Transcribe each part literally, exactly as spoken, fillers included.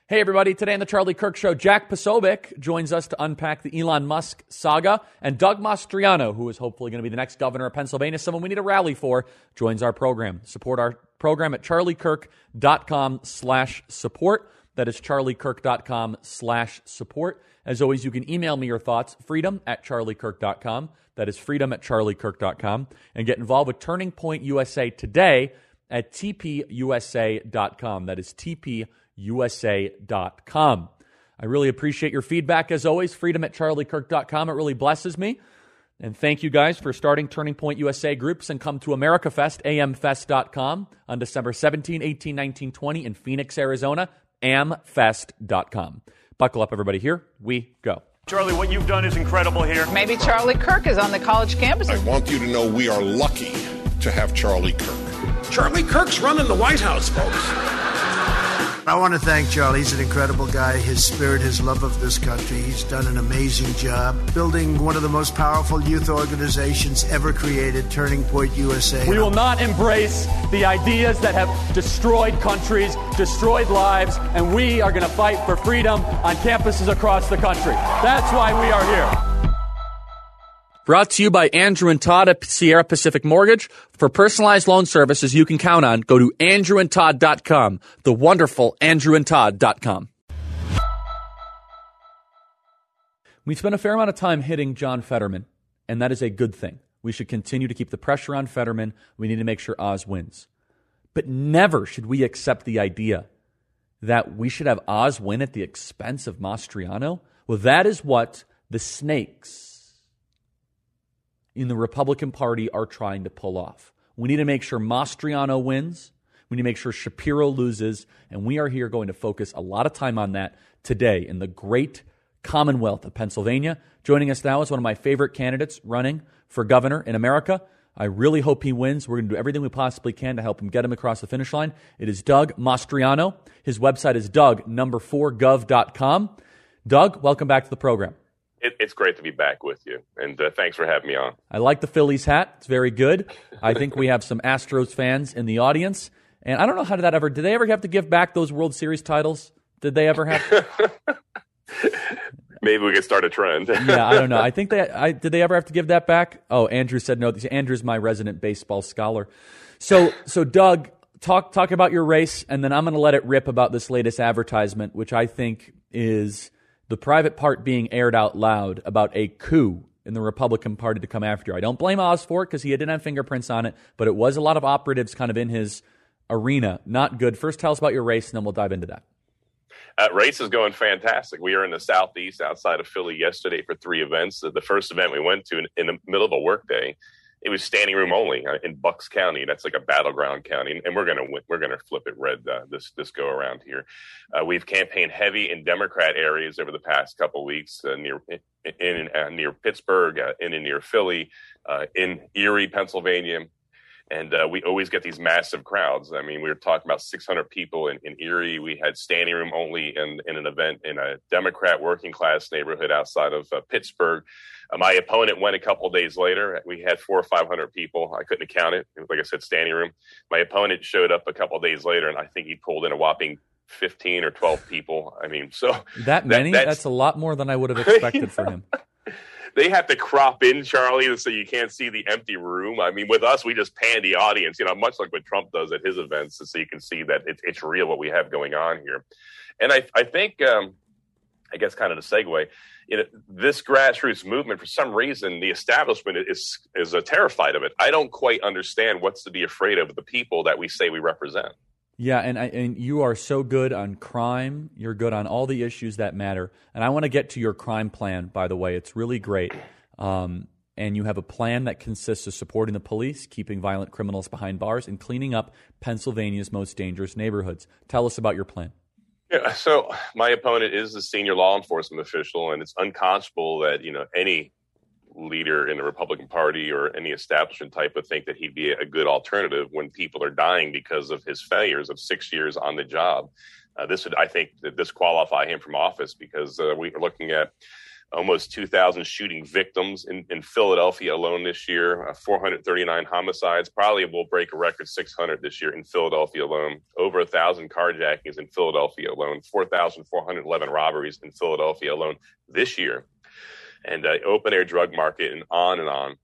Hey, everybody. Today on the Charlie Kirk Show, Jack Posobiec joins us to unpack the Elon Musk saga. And Doug Mastriano, who is hopefully going to be the next governor of Pennsylvania, someone we need a rally for, joins our program. Support our program at charliekirk.com slash support. That is charliekirk.com slash support. As always, you can email me your thoughts, freedom at charliekirk dot com. That is freedom at charliekirk dot com. And get involved with Turning Point U S A today at t p u s a dot com. That is t p u s a dot com. I really appreciate your feedback as always. Freedom at charliekirk dot com. It really blesses me. And thank you guys for starting Turning Point U S A groups, and come to America Fest, a m fest dot com on December seventeenth, eighteenth, nineteenth, twentieth in Phoenix, Arizona, a m fest dot com. Buckle up, everybody. Here we go. Charlie, what you've done is incredible here. Maybe Charlie Kirk is on the college campus. I want you to know we are lucky to have Charlie Kirk. Charlie Kirk's running the White House, folks. I want to thank Charlie. He's an incredible guy. His spirit, his love of this country. He's done an amazing job building one of the most powerful youth organizations ever created, Turning Point U S A. We will not embrace the ideas that have destroyed countries, destroyed lives, and we are going to fight for freedom on campuses across the country. That's why we are here. Brought to you by Andrew and Todd at Sierra Pacific Mortgage. For personalized loan services you can count on, go to andrew and todd dot com, the wonderful andrew and todd dot com. We spent a fair amount of time hitting John Fetterman, and that is a good thing. We should continue to keep the pressure on Fetterman. We need to make sure Oz wins. But never should we accept the idea that we should have Oz win at the expense of Mastriano. Well, that is what the snakes in the Republican Party are trying to pull off. We need to make sure Mastriano wins. We need to make sure Shapiro loses. And we are here going to focus a lot of time on that today in the great Commonwealth of Pennsylvania. Joining us now is one of my favorite candidates running for governor in America. I really hope he wins. We're going to do everything we possibly can to help him get him across the finish line. It is Doug Mastriano. His website is doug number four gov dot com. Doug, welcome back to the program. It, it's great to be back with you, and uh, thanks for having me on. I like the Phillies hat. It's very good. I think we have some Astros fans in the audience. And I don't know how did that ever, did they ever have to give back those World Series titles? Did they ever have to? Maybe we could start a trend. Yeah, I don't know. I think they, I, did they ever have to give that back? Oh, Andrew said no. Andrew's my resident baseball scholar. So, so Doug, talk, talk about your race, and then I'm going to let it rip about this latest advertisement, which I think is the private part being aired out loud about a coup in the Republican Party to come after you. I don't blame Oz for it because he didn't have fingerprints on it, but it was a lot of operatives kind of in his arena. Not good. First, tell us about your race, and then we'll dive into that. Uh, race is going fantastic. We were in the Southeast outside of Philly yesterday for three events. The first event we went to in, in the middle of a workday, it was standing room only in Bucks County. That's like a battleground county, and we're gonna we're gonna flip it red uh, this this go around here. Uh, we've campaigned heavy in Democrat areas over the past couple of weeks, uh, near in, in uh, near Pittsburgh, uh, in and near Philly, uh, in Erie, Pennsylvania. And uh, we always get these massive crowds. I mean, we were talking about six hundred people in, in Erie. We had standing room only in, in an event in a Democrat working class neighborhood outside of uh, Pittsburgh. Uh, my opponent went a couple of days later. We had four or five hundred people. I couldn't count it. It was, like I said, standing room. My opponent showed up a couple of days later, and I think he pulled in a whopping fifteen or twelve people. I mean, so that many? That, that's, that's a lot more than I would have expected for him. They have to crop in, Charlie, so you can't see the empty room. I mean, with us, we just pan the audience, you know, much like what Trump does at his events, so you can see that it, it's real what we have going on here. And I, I think, um, I guess kind of the segue, you know, this grassroots movement, for some reason, the establishment is is uh, terrified of it. I don't quite understand what's to be afraid of the people that we say we represent. Yeah, and I, and you are so good on crime. You're good on all the issues that matter. And I want to get to your crime plan, by the way. It's really great. Um, and you have a plan that consists of supporting the police, keeping violent criminals behind bars, and cleaning up Pennsylvania's most dangerous neighborhoods. Tell us about your plan. Yeah, so my opponent is a senior law enforcement official, and it's unconscionable that, you know, any leader in the Republican Party or any establishment type would think that he'd be a good alternative when people are dying because of his failures of six years on the job. Uh, this would, I think, disqualify him from office because uh, we are looking at almost two thousand shooting victims in, in Philadelphia alone this year, uh, four hundred thirty-nine homicides. Probably will break a record six hundred this year in Philadelphia alone. Over one thousand carjackings in Philadelphia alone, four thousand four hundred eleven robberies in Philadelphia alone this year. And uh, open-air drug market and on and on.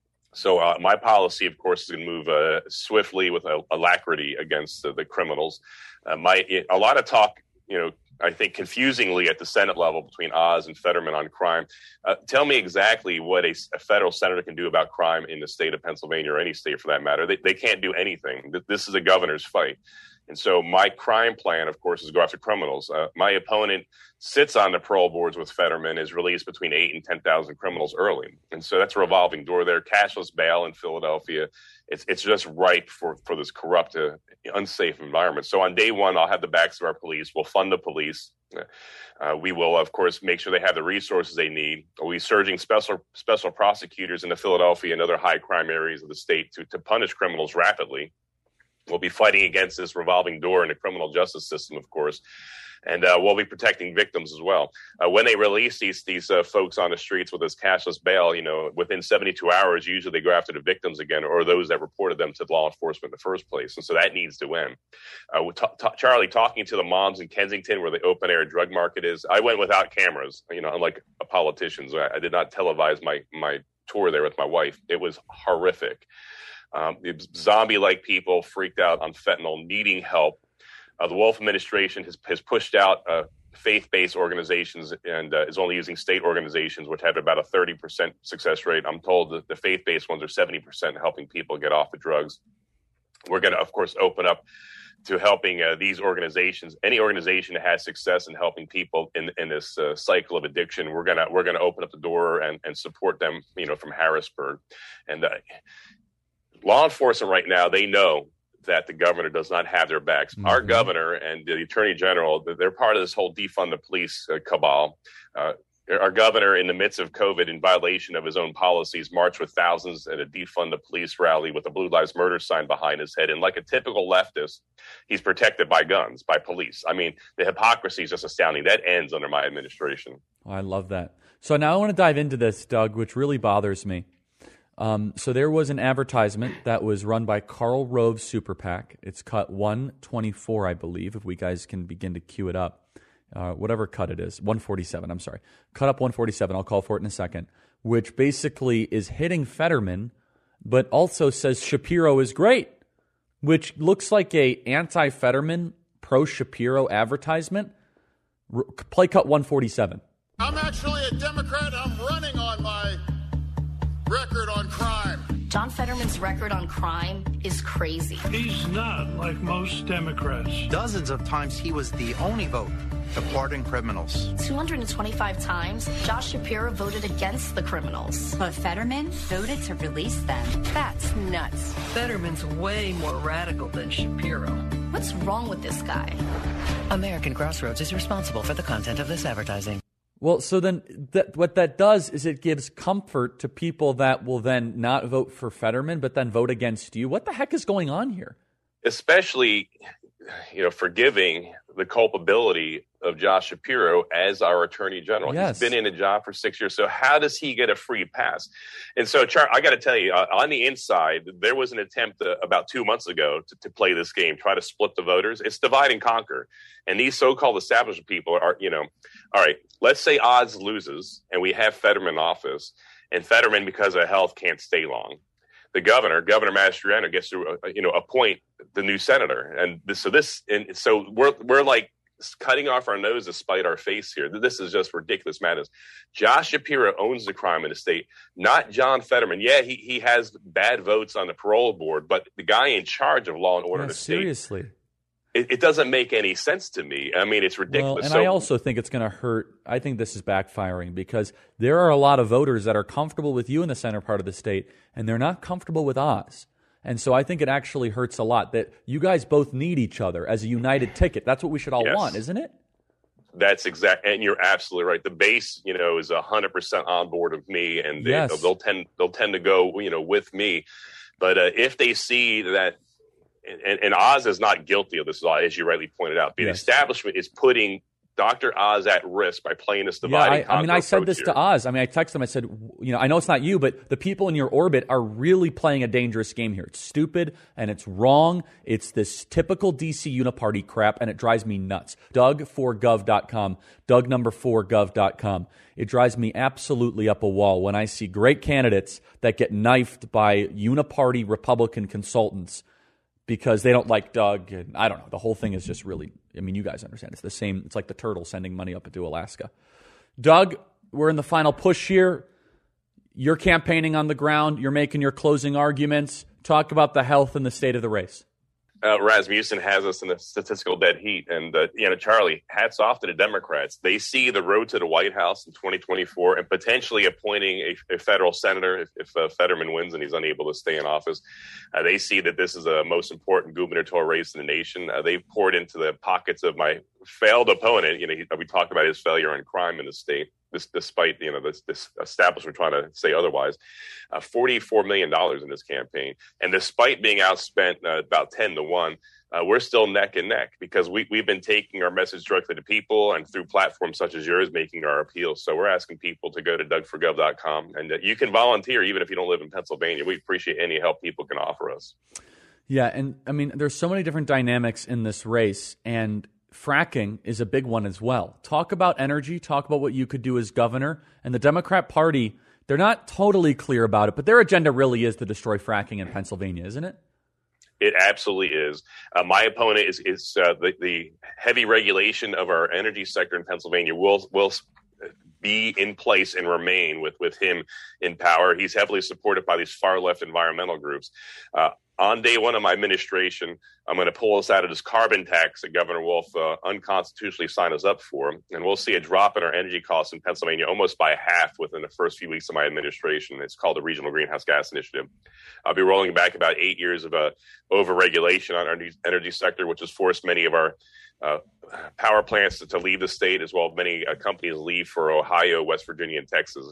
So uh, my policy, of course, is going to move uh, swiftly with a, alacrity against uh, the criminals. Uh, my a lot of talk, you know, I think confusingly at the Senate level between Oz and Fetterman on crime. Uh, tell me exactly what a, a federal senator can do about crime in the state of Pennsylvania or any state for that matter. They, they can't do anything. This is a governor's fight. And so my crime plan, of course, is to go after criminals. Uh, my opponent sits on the parole boards with Fetterman, has released between eight and ten thousand criminals early. And so that's a revolving door there. Cashless bail in Philadelphia. It's it's just ripe for, for this corrupt, uh, unsafe environment. So on day one, I'll have the backs of our police. We'll fund the police. Uh, we will, of course, make sure they have the resources they need. We'll be surging special special prosecutors into Philadelphia and other high crime areas of the state to, to punish criminals rapidly. We'll be fighting against this revolving door in the criminal justice system, of course, and uh, we'll be protecting victims as well. Uh, when they release these these uh, folks on the streets with this cashless bail, you know, within seventy-two hours, usually they go after the victims again or those that reported them to law enforcement in the first place, and so that needs to end. Uh, t- t- Charlie, talking to the moms in Kensington where the open-air drug market is, I went without cameras, you know, unlike politicians. I, I did not televise my my tour there with my wife. It was horrific. Um, zombie-like people freaked out on fentanyl, needing help. Uh, the Wolf administration has, has pushed out uh, faith-based organizations and uh, is only using state organizations, which have about a thirty percent success rate. I'm told that the faith-based ones are seventy percent helping people get off the drugs. We're going to, of course, open up to helping uh, these organizations. Any organization that has success in helping people in, in this uh, cycle of addiction, we're gonna we're gonna open up the door and, and support them. You know, from Harrisburg, and uh, law enforcement right now, they know that the governor does not have their backs. Mm-hmm. Our governor and the attorney general, they're part of this whole defund the police uh, cabal. Uh, our governor, in the midst of COVID, in violation of his own policies, marched with thousands at a defund the police rally with a Blue Lives Matter sign behind his head. And like a typical leftist, he's protected by guns, by police. I mean, the hypocrisy is just astounding. That ends under my administration. Oh, I love that. So now I want to dive into this, Doug, which really bothers me. Um, so there was an advertisement that was run by Karl Rove's Super PAC. It's cut one twenty-four, I believe, if we guys can begin to cue it up. Uh, whatever cut it is, one forty-seven, I'm sorry. Cut up one forty-seven, I'll call for it in a second, which basically is hitting Fetterman, but also says Shapiro is great, which looks like a anti-Fetterman, pro-Shapiro advertisement. R- play cut one forty-seven. I'm actually a Democrat. I'm running on my record on crime. John Fetterman's record on crime is crazy. He's not like most Democrats. Dozens of times he was the only vote to pardon criminals. two hundred twenty-five times, Josh Shapiro voted against the criminals. But Fetterman voted to release them. That's nuts. Fetterman's way more radical than Shapiro. What's wrong with this guy? American Crossroads is responsible for the content of this advertising. Well, so then that, what that does is it gives comfort to people that will then not vote for Fetterman, but then vote against you. What the heck is going on here? Especially, you know, forgiving the culpability of Josh Shapiro as our attorney general. Yes. He's been in a job for six years. So how does he get a free pass? And so, Char, I got to tell you, uh, on the inside, there was an attempt uh, about two months ago to, to play this game, try to split the voters. It's divide and conquer. And these so-called establishment people are, you know, all right, let's say Oz loses and we have Fetterman in office, and Fetterman, because of health, can't stay long. The governor, Governor Mastriano, gets to, uh, you know, appoint the new senator. And this, so this, and so we're, we're like, cutting off our nose to spite our face here. This is just ridiculous madness. Josh Shapiro owns the crime in the state, not John Fetterman. Yeah, he he has bad votes on the parole board, but the guy in charge of law and order yeah, in the seriously. state, it, it doesn't make any sense to me. I mean, it's ridiculous. Well, and so, I also think it's going to hurt. I think this is backfiring because there are a lot of voters that are comfortable with you in the center part of the state, and they're not comfortable with Oz. And so I think it actually hurts a lot that you guys both need each other as a united ticket. That's what we should all yes. want, isn't it? That's exact, and you're absolutely right. The base, you know, is a hundred percent on board with me, and they, yes. they'll tend they'll tend to go, you know, with me. But uh, if they see that, and, and Oz is not guilty of this, as you rightly pointed out, the yes. establishment is putting Doctor Oz at risk by playing this Yeah, dividing I, I mean, I said this here. to Oz. I mean, I texted him. I said, you know, I know it's not you, but the people in your orbit are really playing a dangerous game here. It's stupid and it's wrong. It's this typical D C uniparty crap, and it drives me nuts. Doug four gov dot com, Doug number four gov dot com. It drives me absolutely up a wall when I see great candidates that get knifed by uniparty Republican consultants because they don't like Doug. And I don't know. The whole thing is just really, I mean, you guys understand. It's the same. It's like the turtle sending money up into Alaska. Doug, we're in the final push here. You're campaigning on the ground. You're making your closing arguments. Talk about the health and the state of the race. Uh, Rasmussen has us in the statistical dead heat. And, uh, you know, Charlie, hats off to the Democrats. They see the road to the White House in twenty twenty-four and potentially appointing a, a federal senator if, if uh, Fetterman wins and he's unable to stay in office. Uh, they see that this is the most important gubernatorial race in the nation. Uh, they've poured into the pockets of my failed opponent. You know, he, we talked about his failure on crime in the state. This, despite, you know, this, this establishment trying to say otherwise, uh, forty-four million dollars in this campaign. And despite being outspent uh, about ten to one, uh, we're still neck and neck because we, we've been taking our message directly to people and through platforms such as yours, making our appeals. So we're asking people to go to Doug four gov dot com and uh, you can volunteer even if you don't live in Pennsylvania. We appreciate any help people can offer us. Yeah. And I mean, there's so many different dynamics in this race, and fracking is a big one as well. Talk about energy, talk about what you could do as governor. And the Democrat Party, they're not totally clear about it, but their agenda really is to destroy fracking in Pennsylvania, isn't it? It absolutely is. Uh, my opponent is, is uh, the, the heavy regulation of our energy sector in Pennsylvania will will be in place and remain with, with him in power. He's heavily supported by these far left environmental groups. Uh, On day one of my administration, I'm going to pull us out of this carbon tax that Governor Wolf uh, unconstitutionally signed us up for, and we'll see a drop in our energy costs in Pennsylvania almost by half within the first few weeks of my administration. It's called the Regional Greenhouse Gas Initiative. I'll be rolling back about eight years of uh, over-regulation on our energy sector, which has forced many of our uh, power plants to, to leave the state, as well as many uh, companies leave for Ohio, West Virginia, and Texas.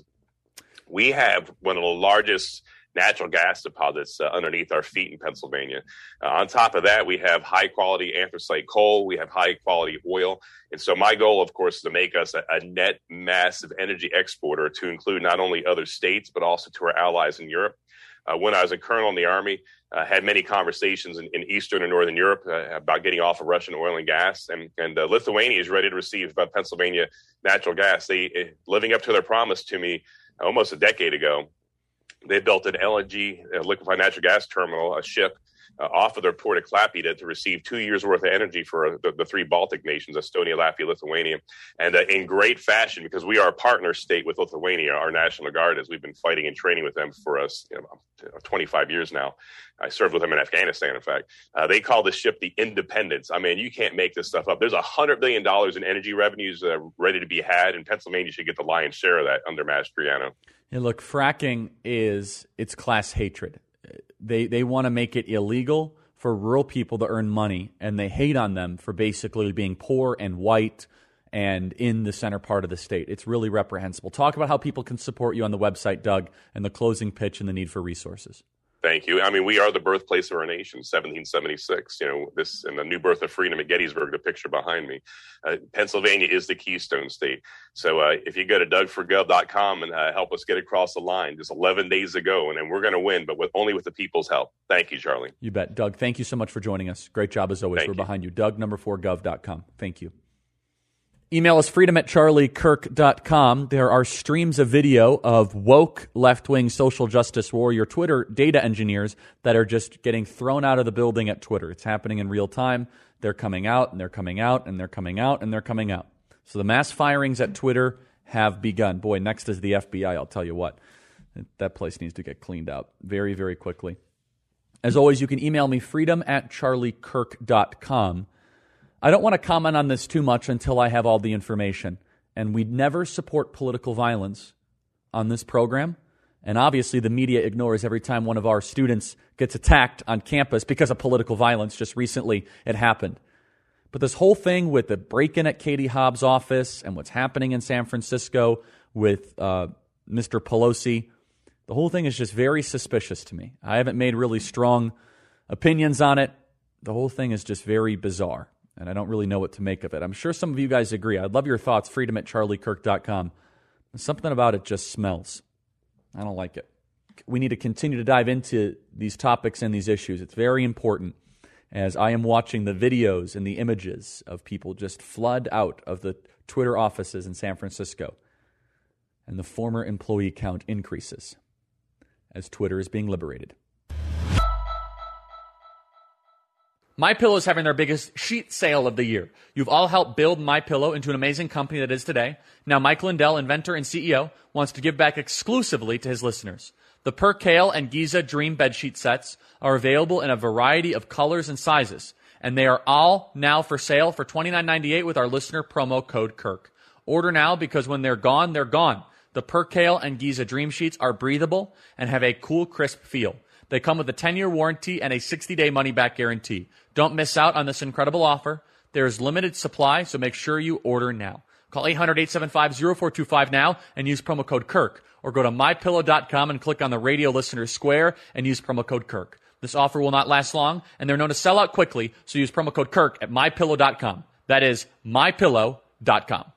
We have one of the largest natural gas deposits uh, underneath our feet in Pennsylvania. Uh, on top of that, we have high-quality anthracite coal. We have high-quality oil. And so my goal, of course, is to make us a, a net massive energy exporter to include not only other states, but also to our allies in Europe. Uh, when I was a colonel in the Army, I uh, had many conversations in, in Eastern and Northern Europe uh, about getting off of Russian oil and gas. And, and uh, Lithuania is ready to receive uh, Pennsylvania natural gas. They, uh, living up to their promise to me almost a decade ago, they built an L N G, a liquefied natural gas terminal, a ship, uh, off of their port of Klaipėda to receive two years' worth of energy for uh, the, the three Baltic nations, Estonia, Latvia, Lithuania. And uh, in great fashion, because we are a partner state with Lithuania, our National Guard, as we've been fighting and training with them for us, you know, twenty-five years now. I served with them in Afghanistan, in fact. Uh, they call this ship the Independence. I mean, you can't make this stuff up. There's one hundred billion dollars in energy revenues uh, ready to be had, and Pennsylvania should get the lion's share of that under Mastriano. Hey, look, fracking is, it's class hatred. They they want to make it illegal for rural people to earn money, and they hate on them for basically being poor and white and in the center part of the state. It's really reprehensible. Talk about how people can support you on the website, Doug, and the closing pitch and the need for resources. Thank you. I mean, we are the birthplace of our nation, seventeen seventy-six. You know, this and the new birth of freedom at Gettysburg, the picture behind me. Uh, Pennsylvania is the Keystone State. So uh, if you go to Doug four gov dot com and uh, help us get across the line, just eleven days ago, and then we're going to win, but with, only with the people's help. Thank you, Charlie. You bet. Doug, thank you so much for joining us. Great job as always. Thank we're you. behind you. Doug number four gov dot com. Thank you. Email us freedom at charlie kirk dot com. There are streams of video of woke left-wing social justice warrior Twitter data engineers that are just getting thrown out of the building at Twitter. It's happening in real time. They're coming out, and they're coming out, and they're coming out, and they're coming out. So the mass firings at Twitter have begun. Boy, next is the F B I, I'll tell you what. That place needs to get cleaned out very, very quickly. As always, you can email me freedom at charlie kirk dot com. I don't want to comment on this too much until I have all the information. And we never support political violence on this program. And obviously the media ignores every time one of our students gets attacked on campus because of political violence. Just recently it happened. But this whole thing with the break-in at Katie Hobbs' office and what's happening in San Francisco with uh, Mister Pelosi, the whole thing is just very suspicious to me. I haven't made really strong opinions on it. The whole thing is just very bizarre. and I don't really know what to make of it. I'm sure some of you guys agree. I'd love your thoughts. Freedom at charlie kirk dot com. Something about it just smells. I don't like it. We need to continue to dive into these topics and these issues. It's very important, as I am watching the videos and the images of people just flood out of the Twitter offices in San Francisco, and the former employee count increases as Twitter is being liberated. MyPillow is having their biggest sheet sale of the year. You've all helped build MyPillow into an amazing company that it is today. Now Mike Lindell, inventor and C E O, wants to give back exclusively to his listeners. The Percale and Giza Dream bedsheet sets are available in a variety of colors and sizes, and they are all now for sale for twenty-nine ninety-eight with our listener promo code Kirk. Order now, because when they're gone, they're gone. The Percale and Giza Dream Sheets are breathable and have a cool, crisp feel. They come with a ten-year warranty and a sixty-day money-back guarantee. Don't miss out on this incredible offer. There is limited supply, so make sure you order now. Call eight hundred, eight seven five, zero four two five now and use promo code Kirk, or go to my pillow dot com and click on the radio listener square and use promo code Kirk. This offer will not last long, and they're known to sell out quickly, so use promo code Kirk at my pillow dot com. That is my pillow dot com.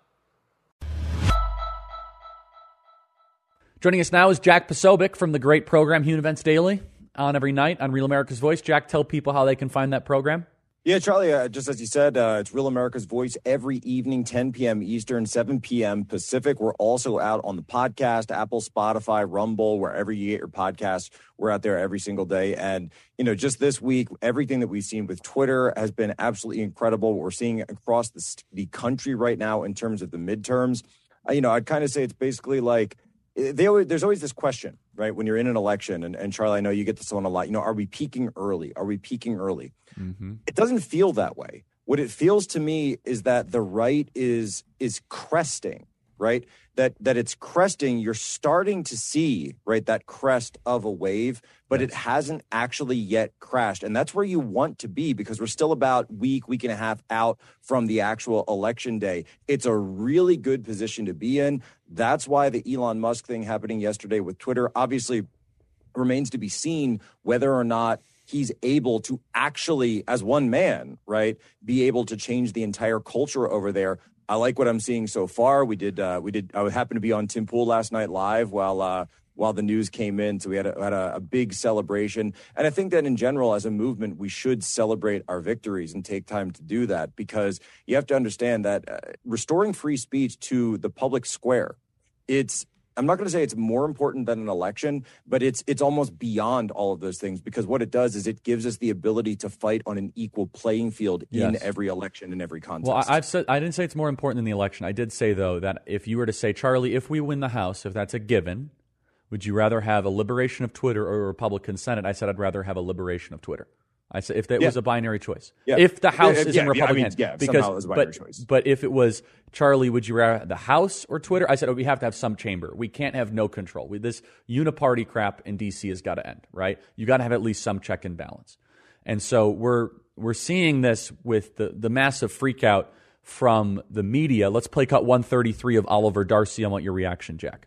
Joining us now is Jack Posobiec from the great program Human Events Daily, on every night on Real America's Voice. Jack, tell people how they can find that program. Yeah, Charlie, uh, just as you said, uh, it's Real America's Voice every evening, ten p.m. Eastern, seven p.m. Pacific. We're also out on the podcast, Apple, Spotify, Rumble, wherever you get your podcasts. We're out there every single day. And, you know, just this week, everything that we've seen with Twitter has been absolutely incredible. What we're seeing across the, the country right now in terms of the midterms, uh, you know, I'd kind of say it's basically like, They always, there's always this question, right, when you're in an election, and, and Charlie, I know you get this one a lot, you know, are we peaking early? Are we peaking early? Mm-hmm. It doesn't feel that way. What it feels to me is that the right is is cresting, right? That that it's cresting. You're starting to see, right, that crest of a wave, but yes, it hasn't actually yet crashed. And that's where you want to be, because we're still about week, week and a half out from the actual election day. It's a really good position to be in. That's why the Elon Musk thing happening yesterday with Twitter obviously remains to be seen whether or not he's able to actually, as one man, right, be able to change the entire culture over there. I like what I'm seeing so far. We did, uh, we did. I happened to be on Tim Pool last night live while uh, while the news came in, so we had a, had a, a big celebration. And I think that in general, as a movement, we should celebrate our victories and take time to do that, because you have to understand that uh, restoring free speech to the public square, it's. I'm not going to say it's more important than an election, but it's it's almost beyond all of those things, because what it does is it gives us the ability to fight on an equal playing field in yes. every election and every contest. Well, I've said I didn't say it's more important than the election. I did say, though, that if you were to say, Charlie, if we win the House, if that's a given, would you rather have a liberation of Twitter or a Republican Senate? I said I'd rather have a liberation of Twitter. I said if that yeah. was a binary choice. Yeah. If the House yeah, is yeah, in Republican yeah, I mean, yeah, because somehow it was a binary but, choice. But if it was, Charlie, would you rather the House or Twitter? I said, oh, we have to have some chamber. We can't have no control. We, this uniparty crap in D C has got to end, right? You got to have at least some check and balance. And so we're we're seeing this with the, the massive freak out from the media. Let's play cut one thirty-three of Oliver Darcy. I want your reaction, Jack.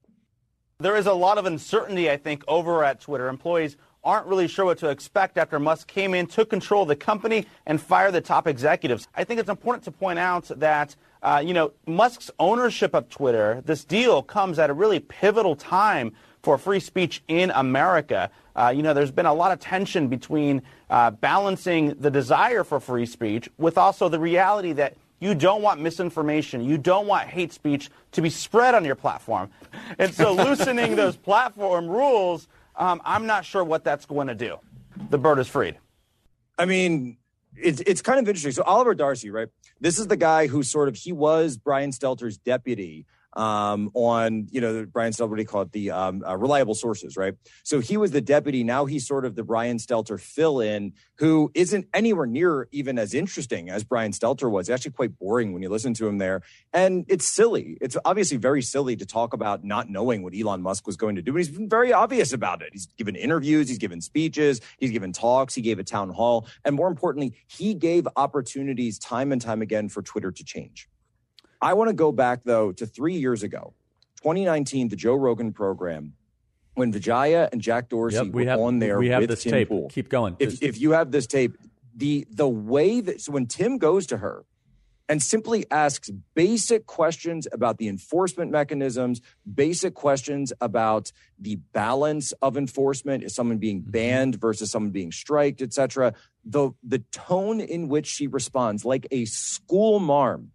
There is a lot of uncertainty, I think, over at Twitter. Employees aren't really sure what to expect after Musk came in, took control of the company, and fired the top executives. I think it's important to point out that, uh, you know, Musk's ownership of Twitter, this deal comes at a really pivotal time for free speech in America. Uh, you know, there's been a lot of tension between uh, balancing the desire for free speech with also the reality that you don't want misinformation, you don't want hate speech to be spread on your platform. And so loosening those platform rules, Um, I'm not sure what that's going to do. The bird is freed. I mean, it's it's kind of interesting. So Oliver Darcy, right? This is the guy who sort of, he was Brian Stelter's deputy um, on, you know, Brian Stelter, what do you call it? The um, uh, reliable sources, right? So he was the deputy. Now he's sort of the Brian Stelter fill-in, who isn't anywhere near even as interesting as Brian Stelter was. It's actually quite boring when you listen to him there. And it's silly. It's obviously very silly to talk about not knowing what Elon Musk was going to do. And he's been very obvious about it. He's given interviews, he's given speeches, he's given talks, he gave a town hall. And more importantly, he gave opportunities time and time again for Twitter to change. I want to go back, though, to three years ago, twenty nineteen, the Joe Rogan program, when Vijaya and Jack Dorsey yep, we were have, on there we have with this Tim tape. Pool. Keep going. If, if you have this tape, the the way that so when Tim goes to her and simply asks basic questions about the enforcement mechanisms, basic questions about the balance of enforcement, is someone being banned versus someone being striked, et cetera. The, the tone in which she responds, like a school marm,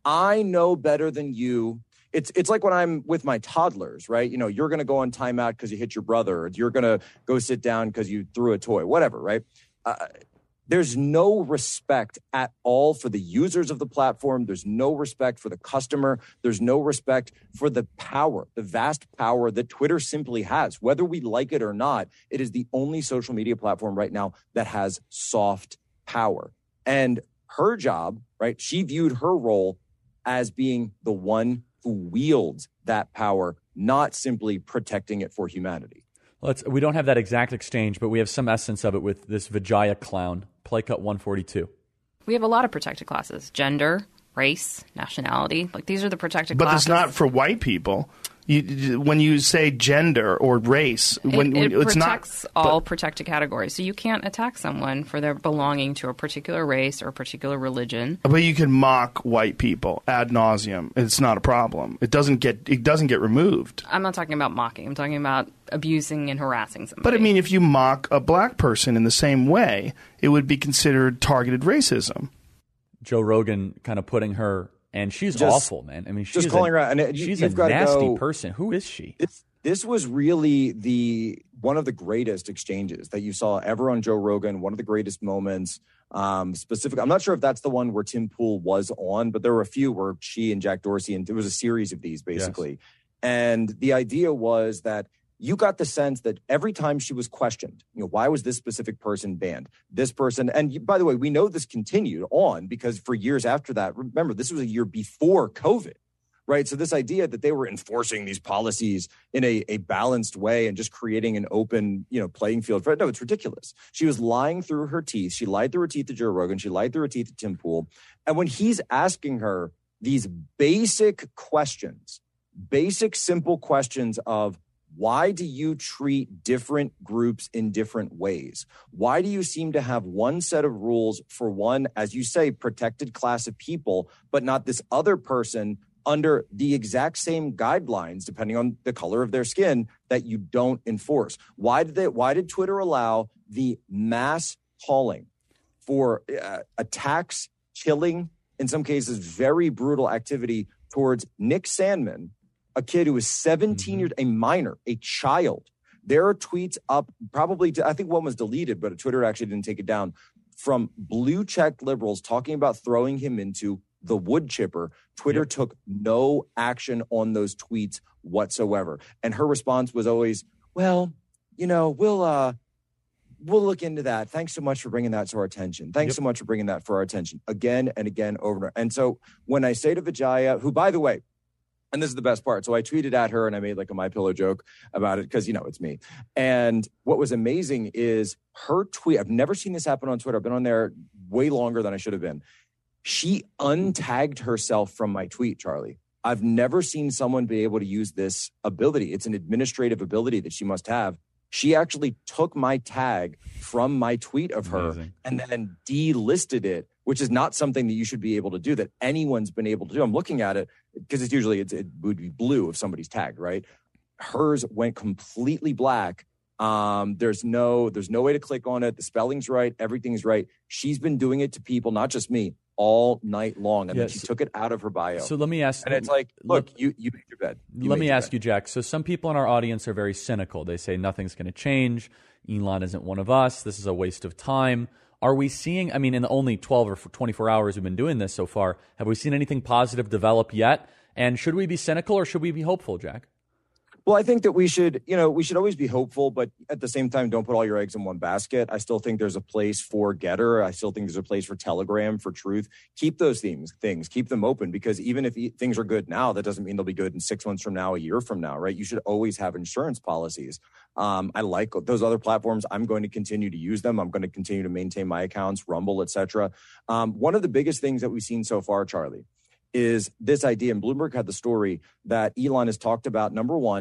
I know better than you. It's it's like when I'm with my toddlers, right? You know, you're going to go on timeout because you hit your brother, or you're going to go sit down because you threw a toy, whatever, right? Uh, There's no respect at all for the users of the platform. There's no respect for the customer. There's no respect for the power, the vast power that Twitter simply has. Whether we like it or not, it is the only social media platform right now that has soft power. And her job, right, she viewed her role as being the one who wields that power, not simply protecting it for humanity. Let's, we don't have that exact exchange, but we have some essence of it with this Vijaya clown. Play cut one forty-two. We have a lot of protected classes. Gender, race, nationality. Like, these are the protected but classes. But it's not for white people. You, when you say gender or race, when, it, it when, it's protects not, all but, protected categories. So you can't attack someone for their belonging to a particular race or a particular religion. But you can mock white people ad nauseum. It's not a problem. It doesn't get it doesn't get removed. I'm not talking about mocking. I'm talking about abusing and harassing somebody. But I mean, if you mock a black person in the same way, it would be considered targeted racism. Joe Rogan kind of putting her. And she's just, awful, man. I mean, she's just calling a, her out. And she's you've a got nasty go, person. Who is she? This, this was really the one of the greatest exchanges that you saw ever on Joe Rogan. One of the greatest moments. Um, specific. I'm not sure if that's the one where Tim Pool was on, but there were a few where she and Jack Dorsey, and it was a series of these basically. Yes. And the idea was that you got the sense that every time she was questioned, you know, why was this specific person banned? This person, and by the way, we know this continued on because for years after that, remember, this was a year before COVID, right? So this idea that they were enforcing these policies in a, a balanced way and just creating an open, you know, playing field. For, no, it's ridiculous. She was lying through her teeth. She lied through her teeth to Joe Rogan. She lied through her teeth to Tim Pool. And when he's asking her these basic questions, basic, simple questions of, why do you treat different groups in different ways? Why do you seem to have one set of rules for one, as you say, protected class of people, but not this other person under the exact same guidelines, depending on the color of their skin, that you don't enforce? Why did they, why did Twitter allow the mass calling for uh, attacks, killing, in some cases, very brutal activity towards Nick Sandmann, a kid who was seventeen mm-hmm. years, a minor, a child? There are tweets up, probably, to, I think one was deleted, but Twitter actually didn't take it down, from blue-checked liberals talking about throwing him into the wood chipper. Twitter yep. took no action on those tweets whatsoever. And her response was always, well, you know, we'll uh, we'll look into that. Thanks so much for bringing that to our attention. Thanks yep. so much for bringing that for our attention again and again over and over. And so when I say to Vijaya, who, by the way, and this is the best part. So I tweeted at her and I made like a My Pillow joke about it because, you know, it's me. And what was amazing is her tweet. I've never seen this happen on Twitter. I've been on there way longer than I should have been. She untagged herself from my tweet, Charlie. I've never seen someone be able to use this ability. It's an administrative ability that she must have. She actually took my tag from my tweet of her Amazing. and then delisted it, which is not something that you should be able to do, that anyone's been able to do. I'm looking at it because it's usually, it's, it would be blue if somebody's tagged, right? Hers went completely black. Um, there's no, there's no way to click on it. The spelling's right. Everything's right. She's been doing it to people, not just me, all night long. And yes. then she took it out of her bio. So let me ask. And it's like, look, look you, you made your bed. You let me ask bed. you, Jack. So some people in our audience are very cynical. They say nothing's going to change. Elon isn't one of us. This is a waste of time. Are we seeing, I mean, in the only twelve or twenty-four hours we've been doing this so far, have we seen anything positive develop yet? And should we be cynical or should we be hopeful, Jack? Well, I think that we should, you know, we should always be hopeful, but at the same time, don't put all your eggs in one basket. I still think there's a place for Getter. I still think there's a place for Telegram, for Truth. Keep those things, things, keep them open, because even if things are good now, that doesn't mean they'll be good in six months from now, a year from now, right? You should always have insurance policies. Um, I like those other platforms. I'm going to continue to use them. I'm going to continue to maintain my accounts, Rumble, et cetera. Um, one of the biggest things that we've seen so far, Charlie, is this idea, and Bloomberg had the story that Elon has talked about, number one,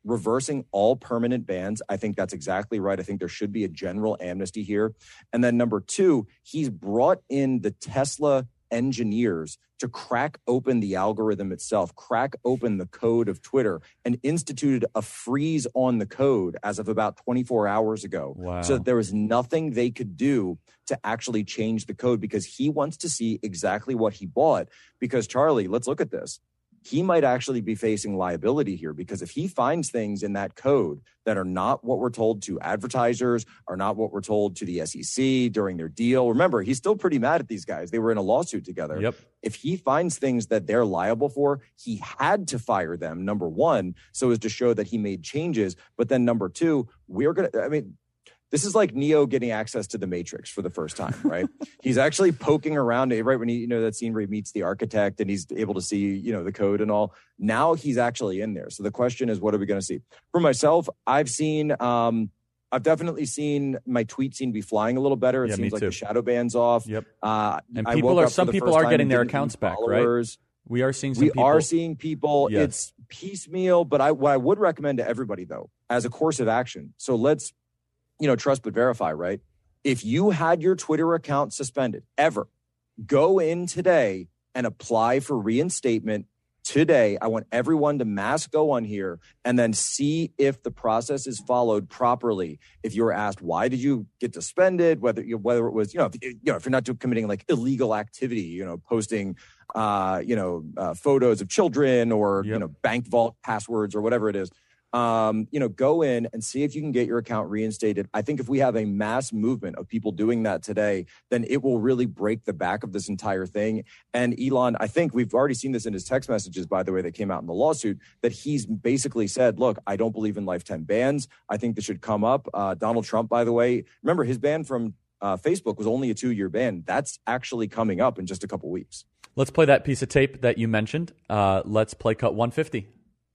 reversing all permanent bans. I think that's exactly right. I think there should be a general amnesty here. And then number two, he's brought in the Tesla engineers to crack open the algorithm itself, crack open the code of Twitter, and instituted a freeze on the code as of about twenty-four hours ago. Wow. So there was nothing they could do to actually change the code because he wants to see exactly what he bought. Because, Charlie, let's look at this. He might actually be facing liability here because if he finds things in that code that are not what we're told to advertisers, are not what we're told to the S E C during their deal. Remember, he's still pretty mad at these guys. They were in a lawsuit together. Yep. If he finds things that they're liable for, he had to fire them, number one, so as to show that he made changes. But then number two, we're going to, I mean, this is like Neo getting access to the Matrix for the first time, right? He's actually poking around, right when he, you know, that scene where he meets the architect and he's able to see, you know, the code and all. Now he's actually in there. So the question is, what are we going to see? For myself, I've seen, um, I've definitely seen my tweet seem to be flying a little better. It yeah, seems like too. the shadow ban's off. Yep. Uh, and I people woke are, up some for the people first are getting time their and didn't accounts eat back, followers. right? We are seeing some we people. are seeing people. Yes. It's piecemeal, but I, what I would recommend to everybody, though, as a course of action. So let's, you know, trust but verify, right? If you had your Twitter account suspended ever, go in today and apply for reinstatement today. I want everyone to mass go on here and then see if the process is followed properly. If you're asked, why did you get suspended? Whether you, whether it was, you know, if, you know, if you're not committing like illegal activity, you know, posting, uh, you know, uh, photos of children or, yep. you know, bank vault passwords or whatever it is. Um, you know, go in and see if you can get your account reinstated. I think if we have a mass movement of people doing that today, then it will really break the back of this entire thing. And Elon, I think we've already seen this in his text messages, by the way, that came out in the lawsuit, that he's basically said, look, I don't believe in lifetime bans. I think this should come up. Uh, Donald Trump, by the way, remember his ban from uh, Facebook was only a two-year ban. That's actually coming up in just a couple weeks. Let's play that piece of tape that you mentioned. Uh, let's play cut one fifty.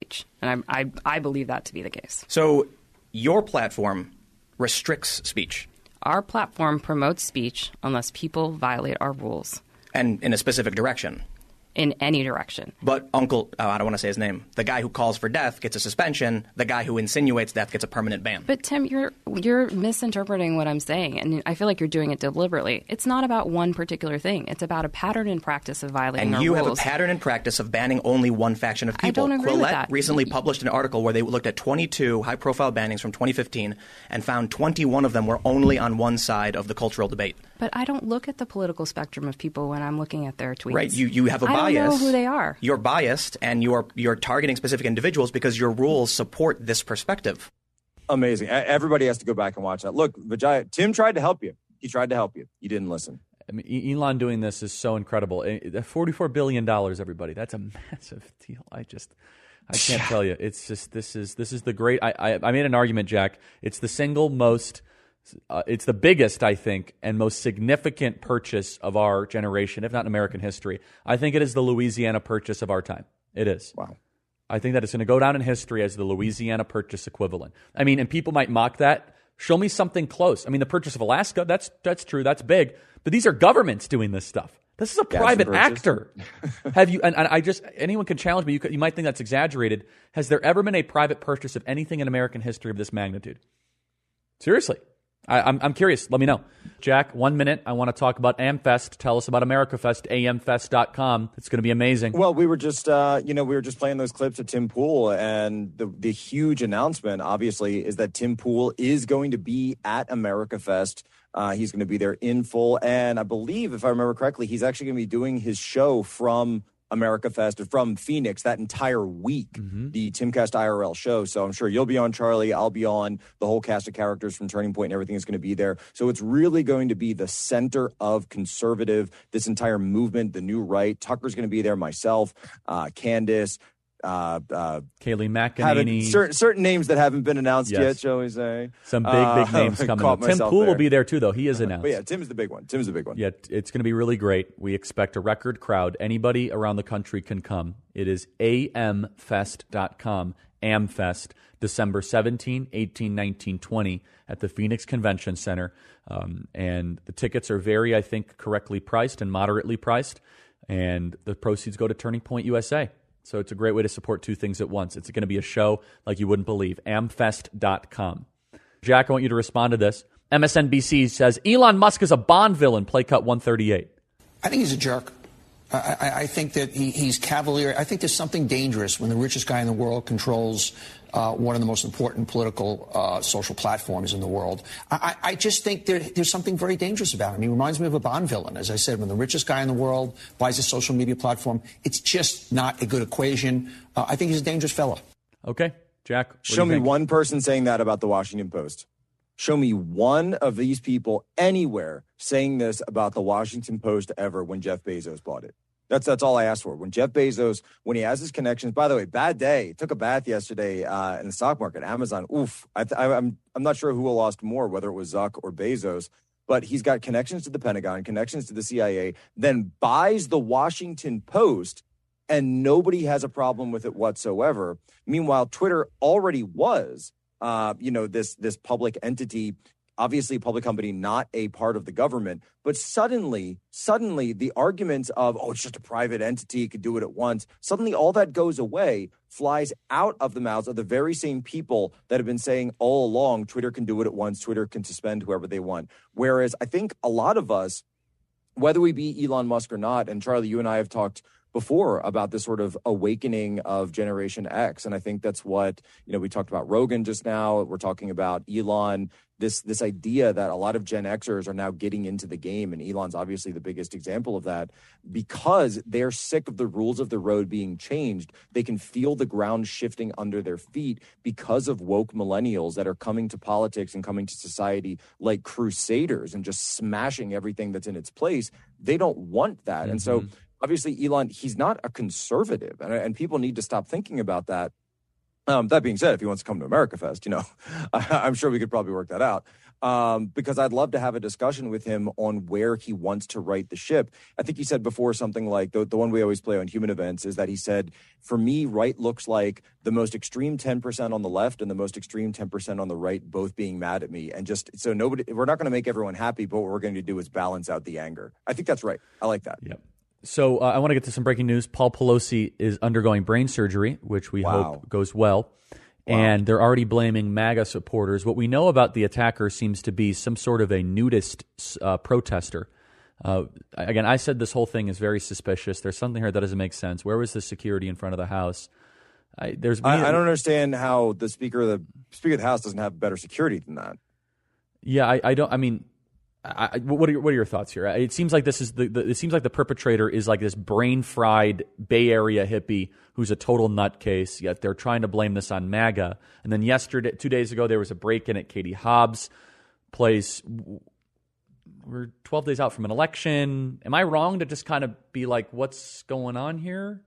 And I, I I believe that to be the case. So your platform restricts speech. Our platform promotes speech unless people violate our rules. And in a specific direction. In any direction. But Uncle, oh, I don't want to say his name, the guy who calls for death gets a suspension. The guy who insinuates death gets a permanent ban. But Tim, you're you're misinterpreting what I'm saying, and I feel like you're doing it deliberately. It's not about one particular thing. It's about a pattern and practice of violating and our you rules. have a pattern and practice of banning only one faction of people. I don't agree Quillette with that. recently published an article where they looked at twenty-two high-profile bannings from twenty fifteen and found twenty-one of them were only on one side of the cultural debate. But I don't look at the political spectrum of people when I'm looking at their tweets. Right, you you have a bias. I don't know who they are. You're biased, and you're you're targeting specific individuals because your rules support this perspective. Amazing. Everybody has to go back and watch that. Look, Vijay, Tim tried to help you. He tried to help you. You didn't listen. I mean, Elon doing this is so incredible. forty-four billion dollars, everybody. That's a massive deal. I just, I can't tell you. It's just, this is this is the great, I, I, I made an argument, Jack. It's the single most, uh, it's the biggest, I think, and most significant purchase of our generation, if not in American history. I think it is the Louisiana purchase of our time. It is. Wow. I think that it's going to go down in history as the Louisiana purchase equivalent. I mean, and people might mock that. Show me something close. I mean, the purchase of Alaska, that's that's true, that's big. But these are governments doing this stuff. This is a Gas private purchase. actor. Have you? And, and I just anyone can challenge me. You, could, you might think that's exaggerated. Has there ever been a private purchase of anything in American history of this magnitude? Seriously, I, I'm I'm curious. Let me know, Jack. One minute. I want to talk about AmFest. Tell us about AmericaFest. A M fest dot com. It's going to be amazing. Well, we were just, uh, you know, we were just playing those clips of Tim Pool, and the the huge announcement, obviously, is that Tim Pool is going to be at AmericaFest. Uh, he's going to be there in full, and I believe, if I remember correctly, he's actually going to be doing his show from AmericaFest, from Phoenix, that entire week, mm-hmm. the Timcast I R L show. So I'm sure you'll be on, Charlie. I'll be on. The whole cast of characters from Turning Point and everything is going to be there. So it's really going to be the center of conservative, this entire movement, the new right. Tucker's going to be there, myself, uh, Candace, uh, uh, Kayleigh McEnany. Certain, certain names that haven't been announced yes. yet, shall we say. Some big, big uh, names coming. Tim Pool will be there, too, though. He is announced. But yeah, Tim's the big one. Tim's the big one. Yeah, it's going to be really great. We expect a record crowd. Anybody around the country can come. It is A M fest dot com, AmFest, December seventeenth, eighteenth, nineteenth, twentieth at the Phoenix Convention Center. Um, and the tickets are very, I think, correctly priced and moderately priced. And the proceeds go to Turning Point U S A. So it's a great way to support two things at once. It's going to be a show like you wouldn't believe. amfest dot com. Jack, I want you to respond to this. M S N B C says, Elon Musk is a Bond villain, play cut one thirty-eight. I think he's a jerk. I, I, I think that he, he's cavalier. I think there's something dangerous when the richest guy in the world controls uh, one of the most important political uh, social platforms in the world. I, I just think there, there's something very dangerous about him. He reminds me of a Bond villain. As I said, when the richest guy in the world buys a social media platform, it's just not a good equation. Uh, I think he's a dangerous fellow. Okay. Jack, show me think? one person saying that about the Washington Post. Show me one of these people anywhere saying this about the Washington Post ever when Jeff Bezos bought it. That's that's all I asked for. When Jeff Bezos, when he has his connections, by the way, bad day. Took a bath yesterday uh, in the stock market. Amazon, oof. I, I, I'm I'm not sure who will lost more, whether it was Zuck or Bezos, but he's got connections to the Pentagon, connections to the C I A, then buys the Washington Post, and nobody has a problem with it whatsoever. Meanwhile, Twitter already was, uh, you know, this this public entity. Obviously a public company, not a part of the government, but suddenly, suddenly the arguments of, oh, it's just a private entity, it could do it at once, suddenly all that goes away, flies out of the mouths of the very same people that have been saying all along, Twitter can do it at once, Twitter can suspend whoever they want. Whereas I think a lot of us, whether we be Elon Musk or not, and Charlie, you and I have talked before about this sort of awakening of Generation X. And I think that's what, you know, we talked about Rogan just now. We're talking about Elon, this this idea that a lot of Gen Xers are now getting into the game. And Elon's obviously the biggest example of that because they're sick of the rules of the road being changed. They can feel the ground shifting under their feet because of woke millennials that are coming to politics and coming to society like crusaders and just smashing everything that's in its place. They don't want that. Mm-hmm. And so obviously, Elon, he's not a conservative, and, and people need to stop thinking about that. Um, that being said, if he wants to come to America Fest, you know, I, I'm sure we could probably work that out. Um, because I'd love to have a discussion with him on where he wants to right the ship. I think he said before something like, the, the one we always play on Human Events is that he said, for me, right looks like the most extreme ten percent on the left and the most extreme ten percent on the right both being mad at me. And just so nobody, we're not going to make everyone happy, but what we're going to do is balance out the anger. I think that's right. I like that. Yep. So uh, I want to get to some breaking news. Paul Pelosi is undergoing brain surgery, which we wow. hope goes well. Wow. And they're already blaming MAGA supporters. What we know about the attacker seems to be some sort of a nudist uh, protester. Uh, again, I said this whole thing is very suspicious. There's something here that doesn't make sense. Where was the security in front of the House? I, there's. I, I don't understand how the speaker of the Speaker of the House doesn't have better security than that. Yeah, I, I don't. I mean. I, what are your, what are your thoughts here? It seems like this is the, the it seems like the perpetrator is like this brain fried Bay Area hippie who's a total nutcase. Yet they're trying to blame this on MAGA. And then yesterday, two days ago, there was a break in at Katie Hobbs' place. We're twelve days out from an election. Am I wrong to just kind of be like, what's going on here?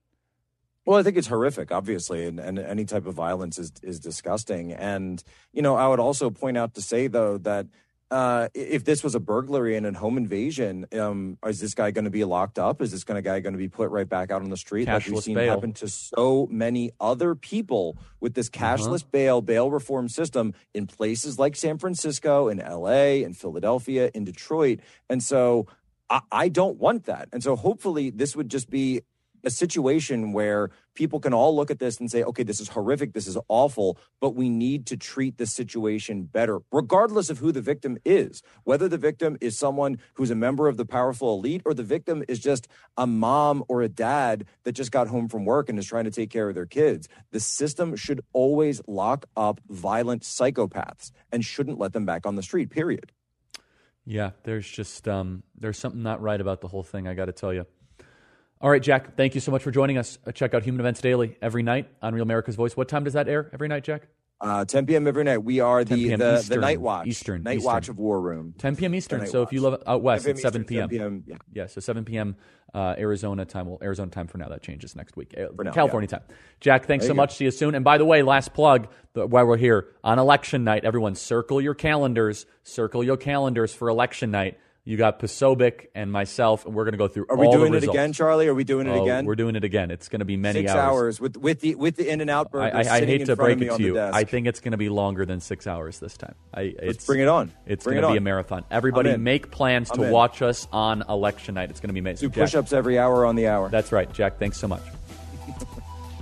Well, I think it's horrific, obviously, and, and any type of violence is is disgusting. And you know, I would also point out to say though that. Uh, if this was a burglary and a home invasion, um, is this guy going to be locked up? Is this kind of guy going to be put right back out on the street? Cashless like we've seen bail. happen to so many other people with this cashless uh-huh. bail, bail reform system in places like San Francisco, in L A, in Philadelphia, in Detroit. And so I, I don't want that. And so hopefully this would just be a situation where people can all look at this and say, okay, this is horrific, this is awful, but we need to treat the situation better, regardless of who the victim is, whether the victim is someone who's a member of the powerful elite or the victim is just a mom or a dad that just got home from work and is trying to take care of their kids. The system should always lock up violent psychopaths and shouldn't let them back on the street, period. Yeah, there's just um, there's something not right about the whole thing, I got to tell you. All right, Jack, thank you so much for joining us. Uh, check out Human Events Daily every night on Real America's Voice. What time does that air every night, Jack? Uh, ten p.m. every night. We are the the, Eastern, the Night Watch. Eastern. Night Eastern. Watch of War Room. ten p.m. Eastern. So watch. if you live out west, it's seven Eastern, p.m. seven p.m. Yeah. yeah, so seven p.m. Uh, Arizona time. Well, Arizona time for now. That changes next week. For now, California yeah. time. Jack, thanks There so you much. go. See you soon. And by the way, last plug, while we're here, on election night, everyone circle your calendars. Circle your calendars for election night. You got Posobiec and myself, and we're going to go through Are all we doing the it results. again, Charlie? Are we doing it oh, again? We're doing it again. It's going to be many six hours. hours with with the with the In-N-Out burger. I, I, I hate to break it to you. Desk. I think it's going to be longer than six hours this time. I, Let's it's, bring it on. It's Bring going to it be on. a marathon. Everybody make plans I'm to in. watch us on election night. It's going to be amazing. Do push-ups every hour on the hour. That's right, Jack. Thanks so much.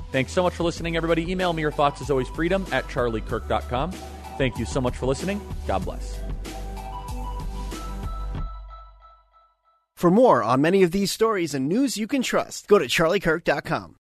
Thanks so much for listening, everybody. Email me your thoughts, as always, freedom at charlie kirk dot com. Thank you so much for listening. God bless. For more on many of these stories and news you can trust, go to charlie kirk dot com.